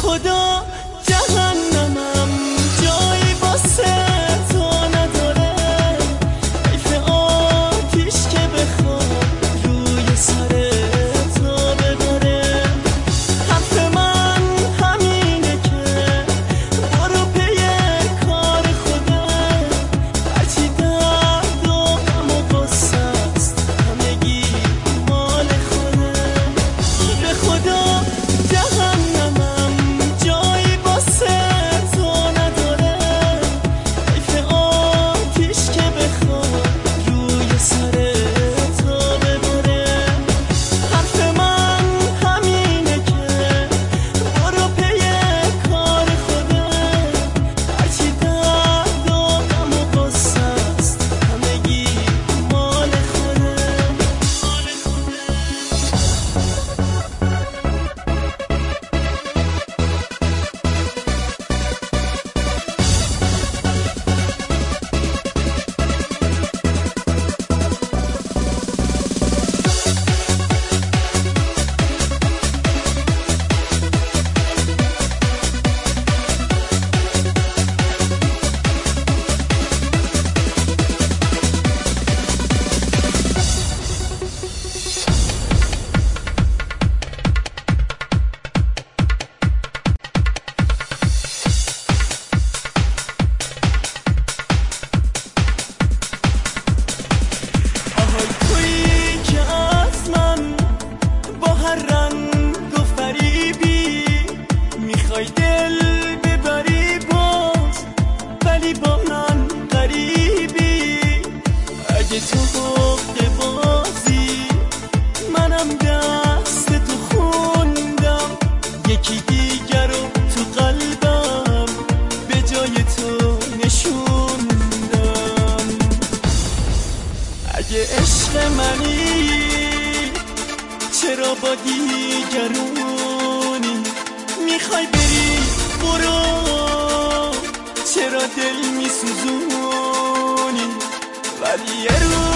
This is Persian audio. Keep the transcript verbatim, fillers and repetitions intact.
خدا جهنمم جایی واسه تو نداره، حیف آتیش که بخواد روی سر تو بباره. حرف من همینه که برو پی کار خودت، هرچی درد و غم و غصه است همگی مال خودت. به خدا جهنمم جایی واسه تو نداره، حیف آتیش که بخواد روی سر تو بباره. حرف من همینه که برو پی کار خودت، هرچی درد و غم و غصه است همگی مال خودت. آهای تویی که از من با هر رنگ و فریبی میخوای دل ببری باز، ولی با من غریبی. اگه تو حق بازی منم دست تو خوندم، یکی دیگر رو تو قلبم به جای تو نشوندم. اگه عشق منی چرا با دیگرونی میخوای بری؟ برو، چرا دل میسوزونی؟ ولی یه روز